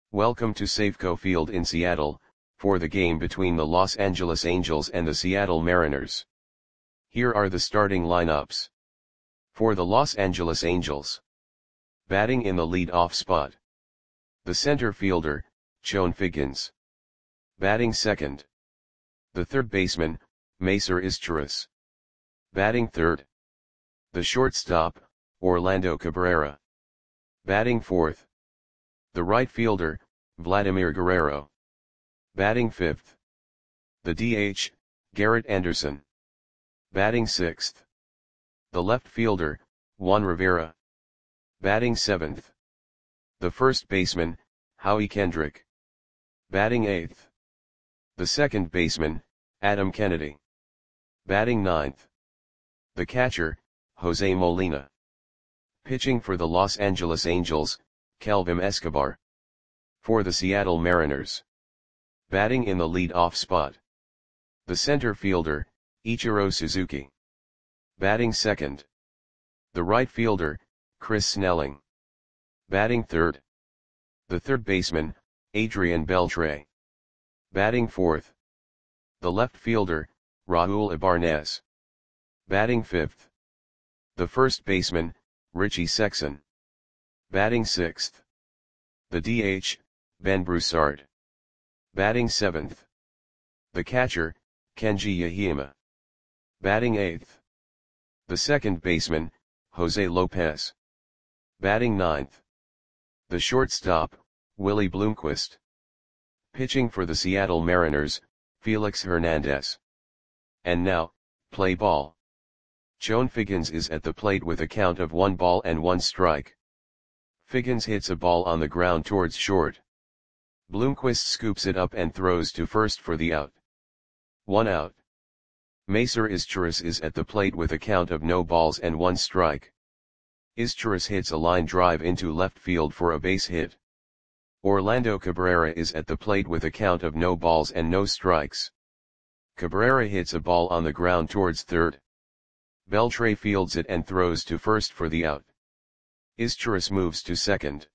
Welcome to Safeco Field in Seattle, for the game between the Los Angeles Angels and the Seattle Mariners. Here are the starting lineups. For the Los Angeles Angels. Batting in the lead-off spot. The center fielder, Chone Figgins. Batting second. The third baseman, Macer Izturis. Batting third. The shortstop, Orlando Cabrera. Batting fourth. The right fielder, Vladimir Guerrero. Batting fifth. The DH, Garrett Anderson. Batting sixth. The left fielder, Juan Rivera. Batting seventh. The first baseman, Howie Kendrick. Batting eighth. The second baseman, Adam Kennedy. Batting ninth. The catcher, Jose Molina. Pitching for the Los Angeles Angels, Kelvin Escobar. For the Seattle Mariners. Batting in the lead-off spot. The center fielder, Ichiro Suzuki. Batting second. The right fielder, Chris Snelling. Batting third. The third baseman, Adrian Beltre. Batting fourth. The left fielder, Raul Ibanez. Batting fifth. The first baseman, Richie Sexson. Batting sixth. The DH, Ben Broussard. Batting seventh. The catcher, Kenji Yahima. Batting eighth. The second baseman, Jose Lopez. Batting ninth. The shortstop, Willie Bloomquist. Pitching for the Seattle Mariners, Felix Hernandez. And now, play ball. Chone Figgins is at the plate with a count of 1 strike. Figgins hits a ball on the ground towards short. Bloomquist scoops it up and throws to first for the out. 1 out. Macer Izturis is at the plate with a count of 0 strike. Izturis hits a line drive into left field for a base hit. Orlando Cabrera is at the plate with a count of 0 strikes. Cabrera hits a ball on the ground towards third. Beltre fields it and throws to first for the out. Izturis moves to second.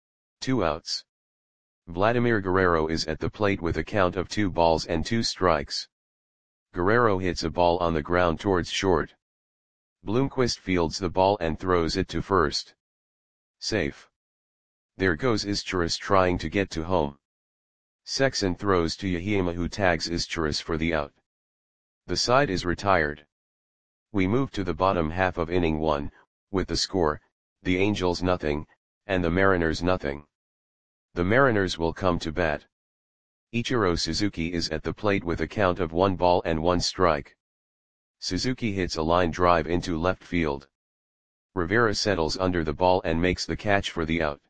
2 outs. Vladimir Guerrero is at the plate with a count of 2 strikes. Guerrero hits a ball on the ground towards short. Bloomquist fields the ball and throws it to first. Safe. There goes Izturis trying to get to home. Sexson throws to Yahima, who tags Izturis for the out. The side is retired. We move to the bottom half of inning 1, with the score, the Angels 0, and the Mariners 0. The Mariners will come to bat. Ichiro Suzuki is at the plate with a count of 1 strike. Suzuki hits a line drive into left field. Rivera settles under the ball and makes the catch for the out.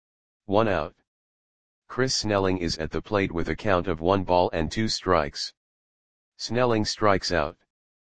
1 out. Chris Snelling is at the plate with a count of 1 strikes. Snelling strikes out.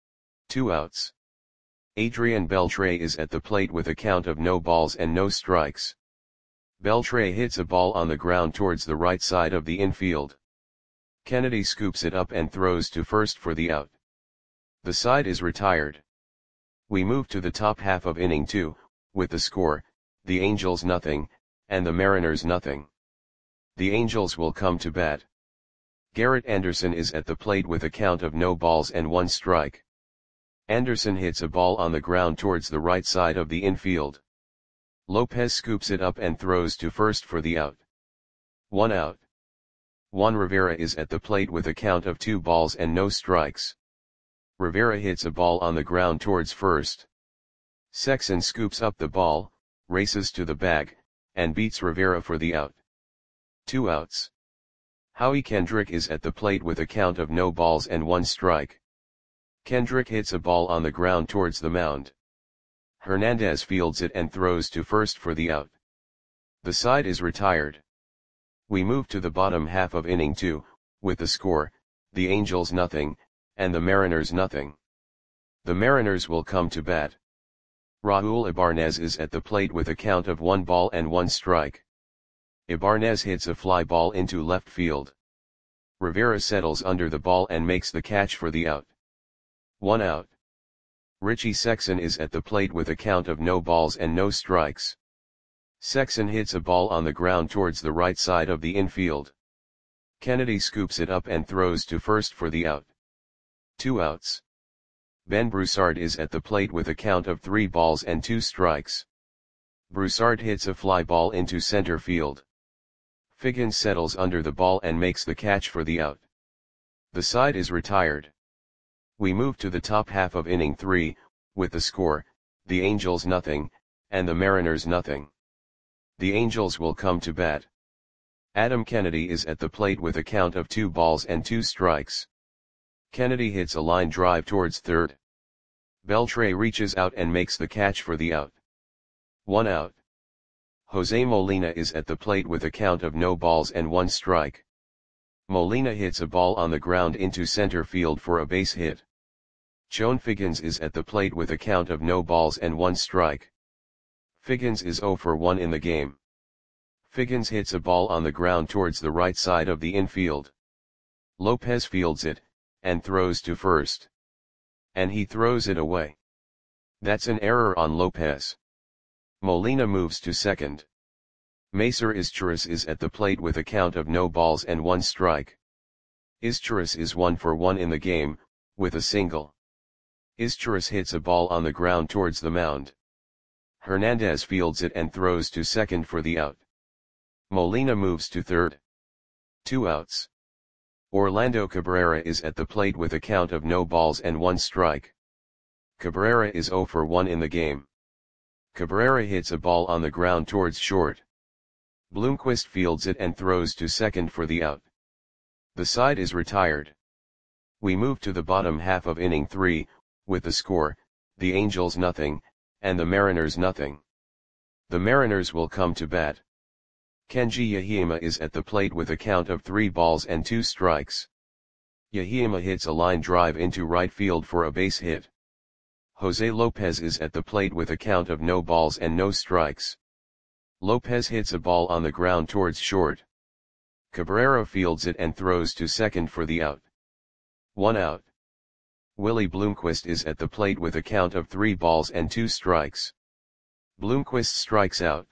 2 outs. Adrian Beltre is at the plate with a count of 0 strikes. Beltre hits a ball on the ground towards the right side of the infield. Kennedy scoops it up and throws to first for the out. The side is retired. We move to the top half of inning 2, with the score, the Angels 0, and the Mariners 0. The Angels will come to bat. Garrett Anderson is at the plate with a count of 0 strike. Anderson hits a ball on the ground towards the right side of the infield. Lopez scoops it up and throws to first for the out. 1 out. Juan Rivera is at the plate with a count of 2 strikes. Rivera hits a ball on the ground towards first. Sexson scoops up the ball, races to the bag, and beats Rivera for the out. 2 outs. Howie Kendrick is at the plate with a count of 0 strike. Kendrick hits a ball on the ground towards the mound. Hernandez fields it and throws to first for the out. The side is retired. We move to the bottom half of inning 2, with the score, the Angels 0, and the Mariners 0. The Mariners will come to bat. Raul Ibanez is at the plate with a count of 1 strike. Ibanez hits a fly ball into left field. Rivera settles under the ball and makes the catch for the out. 1 out. Richie Sexson is at the plate with a count of 0 strikes. Sexton hits a ball on the ground towards the right side of the infield. Kennedy scoops it up and throws to first for the out. 2 outs. Ben Broussard is at the plate with a count of 3 balls and 2 strikes. Broussard hits a fly ball into center field. Figgins settles under the ball and makes the catch for the out. The side is retired. We move to the top half of inning 3, with the score, the Angels nothing, and the Mariners nothing. The Angels will come to bat. Adam Kennedy is at the plate with a count of 2 balls and 2 strikes. Kennedy hits a line drive towards third. Beltre reaches out and makes the catch for the out. 1 out. Jose Molina is at the plate with a count of no balls and 1 strike. Molina hits a ball on the ground into center field for a base hit. Chone Figgins is at the plate with a count of no balls and 1 strike. Figgins is 0 for 1 in the game. Figgins hits a ball on the ground towards the right side of the infield. Lopez fields it, and throws to first. And he throws it away. That's an error on Lopez. Molina moves to second. Macer Izturis is at the plate with a count of no balls and 1 strike. Izturis is 1 for 1 in the game, with a single. Izturis hits a ball on the ground towards the mound. Hernandez fields it and throws to second for the out. Molina moves to third. 2 outs. Orlando Cabrera is at the plate with a count of no balls and 1 strike. Cabrera is 0 for 1 in the game. Cabrera hits a ball on the ground towards short. Bloomquist fields it and throws to second for the out. The side is retired. We move to the bottom half of inning 3, with the score, the Angels nothing, and the Mariners nothing. The Mariners will come to bat. Kenji Yahima is at the plate with a count of 3 balls and 2 strikes. Yahima hits a line drive into right field for a base hit. Jose Lopez is at the plate with a count of no balls and no strikes. Lopez hits a ball on the ground towards short. Cabrera fields it and throws to second for the out. 1 out. Willie Bloomquist is at the plate with a count of 3 balls and 2 strikes. Bloomquist strikes out.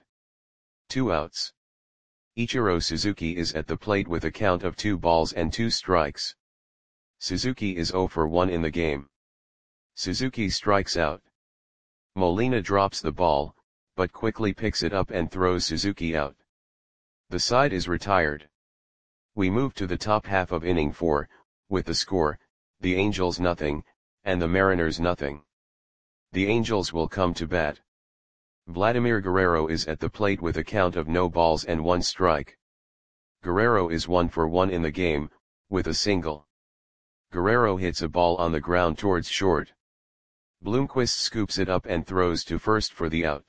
2 outs. Ichiro Suzuki is at the plate with a count of 2 balls and 2 strikes. Suzuki is 0 for 1 in the game. Suzuki strikes out. Molina drops the ball, but quickly picks it up and throws Suzuki out. The side is retired. We move to the top half of inning 4, with the score, the Angels nothing, and the Mariners nothing. The Angels will come to bat. Vladimir Guerrero is at the plate with a count of no balls and 1 strike. Guerrero is 1 for 1 in the game, with a single. Guerrero hits a ball on the ground towards short. Bloomquist scoops it up and throws to first for the out.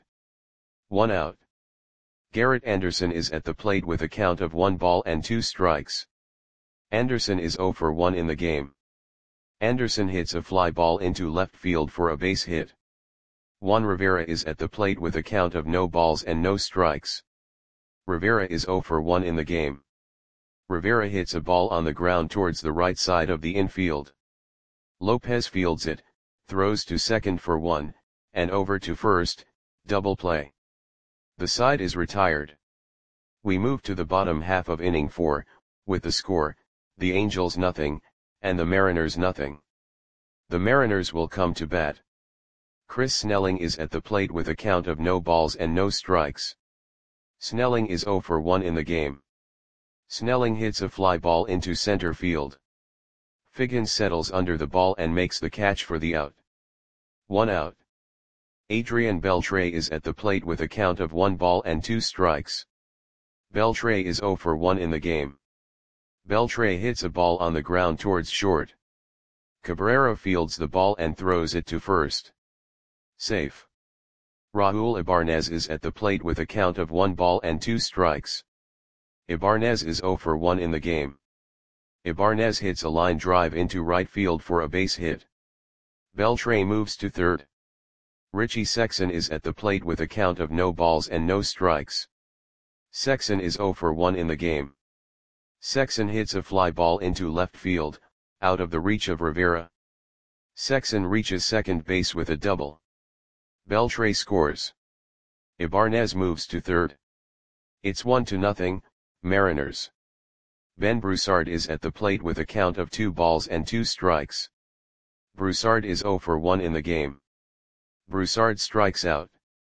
1 out. Garrett Anderson is at the plate with a count of 1 ball and 2 strikes. Anderson is 0 for 1 in the game. Anderson hits a fly ball into left field for a base hit. Juan Rivera is at the plate with a count of no balls and no strikes. Rivera is 0 for 1 in the game. Rivera hits a ball on the ground towards the right side of the infield. Lopez fields it, throws to second for 1, and over to first, double play. The side is retired. We move to the bottom half of inning 4, with the score, the Angels nothing, and the Mariners nothing. The Mariners will come to bat. Chris Snelling is at the plate with a count of no balls and no strikes. Snelling is 0 for 1 in the game. Snelling hits a fly ball into center field. Figgins settles under the ball and makes the catch for the out. 1 out. Adrian Beltre is at the plate with a count of 1 ball and 2 strikes. Beltre is 0 for 1 in the game. Beltre hits a ball on the ground towards short. Cabrera fields the ball and throws it to first. Safe. Raul Ibanez is at the plate with a count of 1 ball and 2 strikes. Ibanez is 0 for 1 in the game. Ibanez hits a line drive into right field for a base hit. Beltre moves to third. Richie Sexson is at the plate with a count of no balls and no strikes. Sexson is 0 for 1 in the game. Sexson hits a fly ball into left field, out of the reach of Rivera. Sexson reaches second base with a double. Beltre scores. Ibarnez moves to third. It's 1-0, Mariners. Ben Broussard is at the plate with a count of 2 balls and 2 strikes. Broussard is 0 for 1 in the game. Broussard strikes out.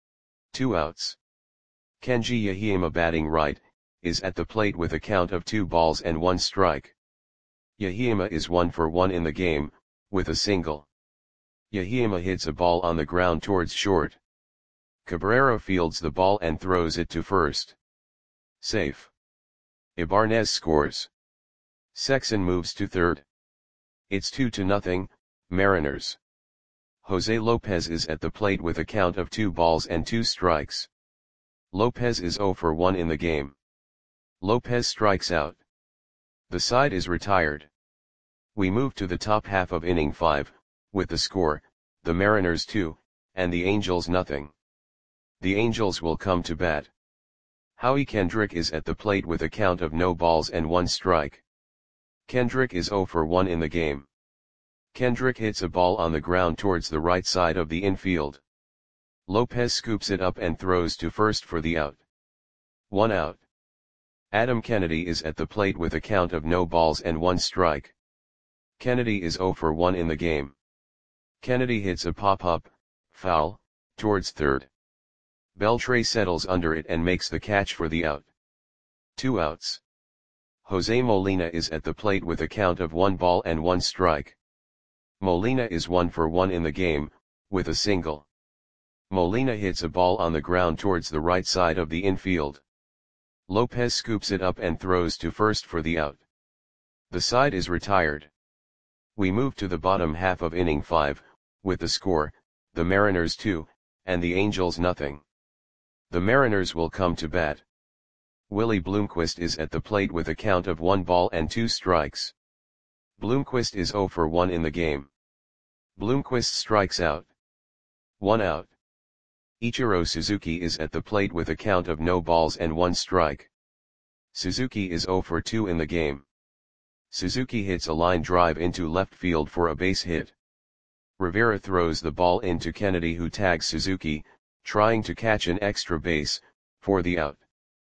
2 outs. Kenji Yahima, batting right, is at the plate with a count of 2 balls and 1 strike. Yahima is 1 for 1 in the game, with a single. Yahima hits a ball on the ground towards short. Cabrera fields the ball and throws it to first. Safe. Ibarnez scores. Sexson moves to third. It's 2-0, Mariners. Jose Lopez is at the plate with a count of 2 balls and 2 strikes. Lopez is 0 for 1 in the game. Lopez strikes out. The side is retired. We move to the top half of inning 5, with the score, the Mariners 2, and the Angels nothing. The Angels will come to bat. Howie Kendrick is at the plate with a count of no balls and 1 strike. Kendrick is 0 for 1 in the game. Kendrick hits a ball on the ground towards the right side of the infield. Lopez scoops it up and throws to first for the out. 1 out. Adam Kennedy is at the plate with a count of no balls and 1 strike. Kennedy is 0 for 1 in the game. Kennedy hits a pop-up, foul, towards third. Beltre settles under it and makes the catch for the out. 2 outs. Jose Molina is at the plate with a count of 1 ball and 1 strike. Molina is 1 for 1 in the game, with a single. Molina hits a ball on the ground towards the right side of the infield. Lopez scoops it up and throws to first for the out. The side is retired. We move to the bottom half of inning 5, with the score, the Mariners 2, and the Angels nothing. The Mariners will come to bat. Willie Bloomquist is at the plate with a count of 1 ball and 2 strikes. Bloomquist is 0 for 1 in the game. Bloomquist strikes out. 1 out. Ichiro Suzuki is at the plate with a count of no balls and 1 strike. Suzuki is 0 for 2 in the game. Suzuki hits a line drive into left field for a base hit. Rivera throws the ball into Kennedy, who tags Suzuki, trying to catch an extra base, for the out.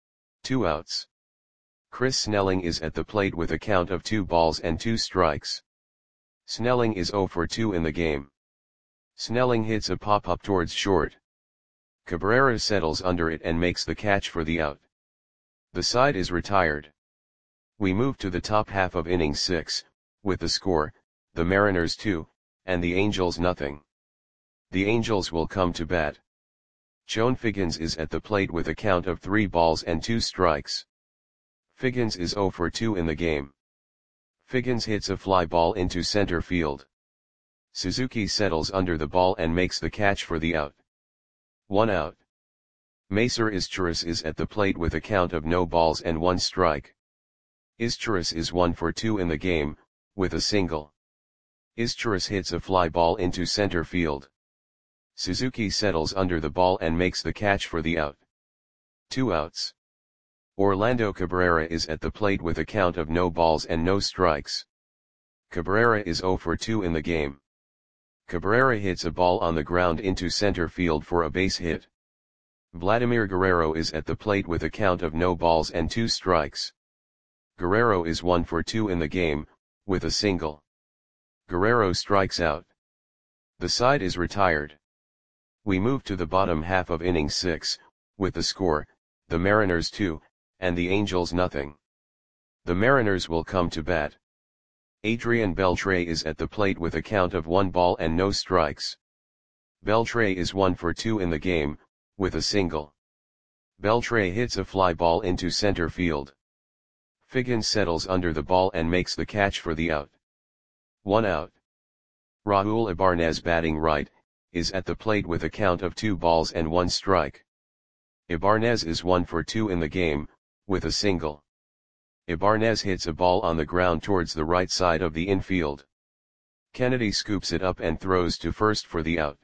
2 outs. Chris Snelling is at the plate with a count of 2 balls and 2 strikes. Snelling is 0 for 2 in the game. Snelling hits a pop-up towards short. Cabrera settles under it and makes the catch for the out. The side is retired. We move to the top half of inning 6, with the score, the Mariners 2, and the Angels nothing. The Angels will come to bat. Chone Figgins is at the plate with a count of 3 balls and 2 strikes. Figgins is 0 for 2 in the game. Figgins hits a fly ball into center field. Suzuki settles under the ball and makes the catch for the out. 1 out. Macer Izturis is at the plate with a count of no balls and 1 strike. Izturis is 1 for 2 in the game, with a single. Izturis hits a fly ball into center field. Suzuki settles under the ball and makes the catch for the out. 2 outs. Orlando Cabrera is at the plate with a count of no balls and no strikes. Cabrera is 0 for 2 in the game. Cabrera hits a ball on the ground into center field for a base hit. Vladimir Guerrero is at the plate with a count of no balls and 2 strikes. Guerrero is 1 for 2 in the game, with a single. Guerrero strikes out. The side is retired. We move to the bottom half of inning 6, with the score, the Mariners 2, and the Angels nothing. The Mariners will come to bat. Adrian Beltre is at the plate with a count of 1 ball and no strikes. Beltre is 1 for 2 in the game, with a single. Beltre hits a fly ball into center field. Figgins settles under the ball and makes the catch for the out. 1 out. Raul Ibarnez, batting right, is at the plate with a count of 2 balls and 1 strike. Ibarnez is 1 for 2 in the game, with a single. Ibarnez hits a ball on the ground towards the right side of the infield. Kennedy scoops it up and throws to first for the out.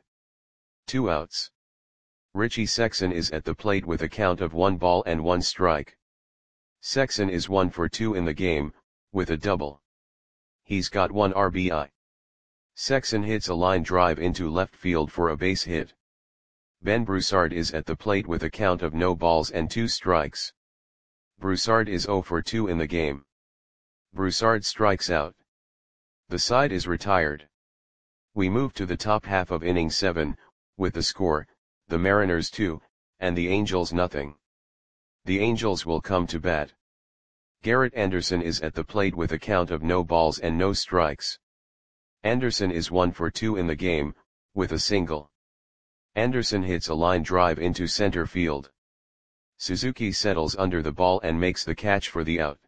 2 outs. Richie Sexson is at the plate with a count of 1 ball and 1 strike. Sexson is 1 for 2 in the game, with a double. He's got 1 RBI. Sexson hits a line drive into left field for a base hit. Ben Broussard is at the plate with a count of no balls and 2 strikes. Broussard is 0 for 2 in the game. Broussard strikes out. The side is retired. We move to the top half of inning 7, with the score, the Mariners 2, and the Angels nothing. The Angels will come to bat. Garrett Anderson is at the plate with a count of no balls and no strikes. Anderson is 1 for 2 in the game, with a single. Anderson hits a line drive into center field. Suzuki settles under the ball and makes the catch for the out.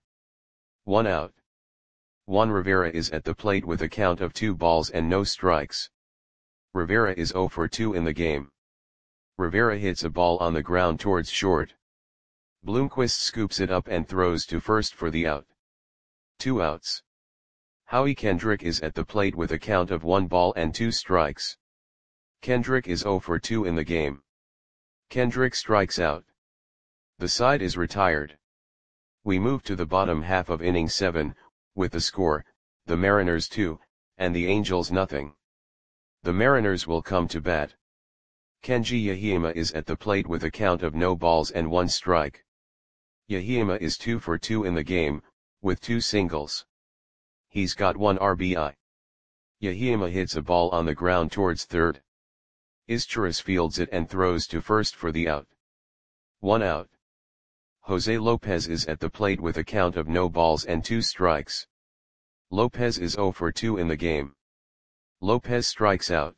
1 out. Juan Rivera is at the plate with a count of 2 balls and no strikes. Rivera is 0 for 2 in the game. Rivera hits a ball on the ground towards short. Bloomquist scoops it up and throws to first for the out. 2 outs. Howie Kendrick is at the plate with a count of 1 ball and 2 strikes. Kendrick is 0 for 2 in the game. Kendrick strikes out. The side is retired. We move to the bottom half of inning 7, with the score, the Mariners 2, and the Angels nothing. The Mariners will come to bat. Kenji Yahima is at the plate with a count of no balls and 1 strike. Yahima is 2 for 2 in the game, with 2 singles. He's got 1 RBI. Yahima hits a ball on the ground towards third. Izturis fields it and throws to first for the out. 1 out. Jose Lopez is at the plate with a count of no balls and 2 strikes. Lopez is 0 for 2 in the game. Lopez strikes out.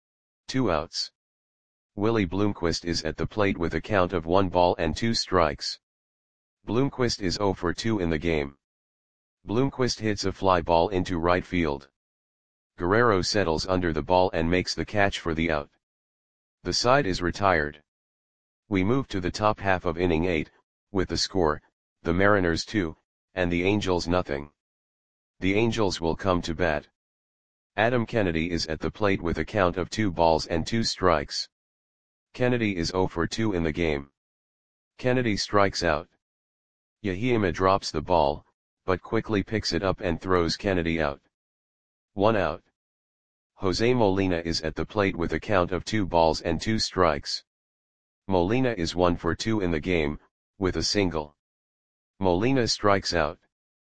2 outs. Willie Bloomquist is at the plate with a count of 1 ball and 2 strikes. Bloomquist is 0 for 2 in the game. Bloomquist hits a fly ball into right field. Guerrero settles under the ball and makes the catch for the out. The side is retired. We move to the top half of inning 8, with the score, the Mariners 2, and the Angels nothing. The Angels will come to bat. Adam Kennedy is at the plate with a count of 2 balls and 2 strikes. Kennedy is 0 for 2 in the game. Kennedy strikes out. Yahima drops the ball, but quickly picks it up and throws Kennedy out. 1 out. Jose Molina is at the plate with a count of 2 balls and 2 strikes. Molina is 1 for 2 in the game, with a single. Molina strikes out.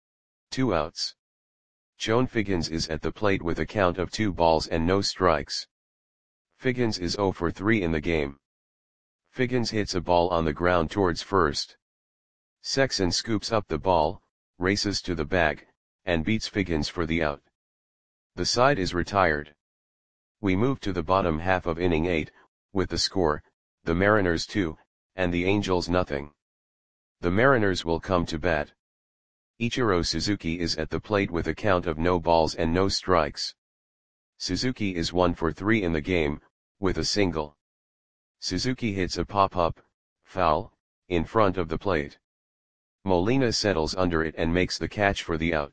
2 outs. Joan Figgins is at the plate with a count of 2 balls and no strikes. Figgins is 0 for 3 in the game. Figgins hits a ball on the ground towards first. Sexson scoops up the ball, races to the bag, and beats Figgins for the out. The side is retired. We move to the bottom half of inning 8, with the score, the Mariners 2, and the Angels nothing. The Mariners will come to bat. Ichiro Suzuki is at the plate with a count of no balls and no strikes. Suzuki is 1 for 3 in the game, with a single. Suzuki hits a pop-up, foul, in front of the plate. Molina settles under it and makes the catch for the out.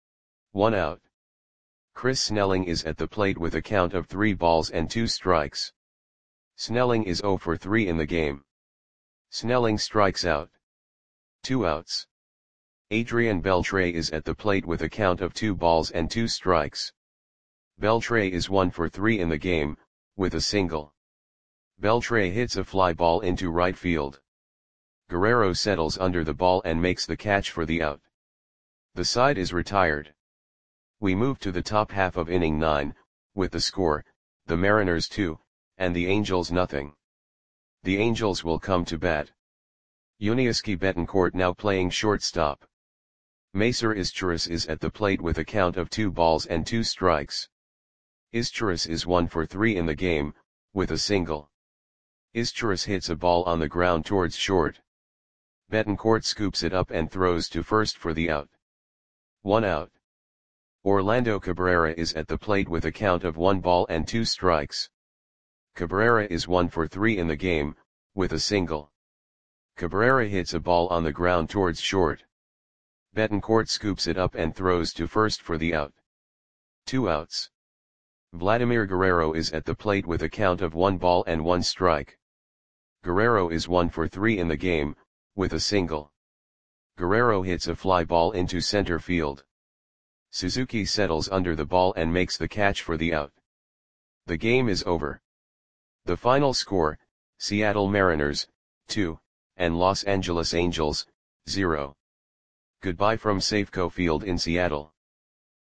1 out. Chris Snelling is at the plate with a count of 3 balls and 2 strikes. Snelling is 0 for 3 in the game. Snelling strikes out. 2 outs. Adrian Beltre is at the plate with a count of 2 balls and 2 strikes. Beltre is 1 for 3 in the game, with a single. Beltre hits a fly ball into right field. Guerrero settles under the ball and makes the catch for the out. The side is retired. We move to the top half of inning 9, with the score, the Mariners 2, and the Angels nothing. The Angels will come to bat. Yuniesky Betancourt now playing shortstop. Macer Izturis is at the plate with a count of 2 balls and 2 strikes. Izturis is 1 for 3 in the game, with a single. Izturis hits a ball on the ground towards short. Betancourt scoops it up and throws to first for the out. 1 out. Orlando Cabrera is at the plate with a count of 1 ball and 2 strikes. Cabrera is 1 for 3 in the game, with a single. Cabrera hits a ball on the ground towards short. Betancourt scoops it up and throws to first for the out. 2 outs. Vladimir Guerrero is at the plate with a count of 1 ball and 1 strike. Guerrero is 1 for 3 in the game, with a single. Guerrero hits a fly ball into center field. Suzuki settles under the ball and makes the catch for the out. The game is over. The final score, Seattle Mariners, 2, and Los Angeles Angels, 0. Goodbye from Safeco Field in Seattle.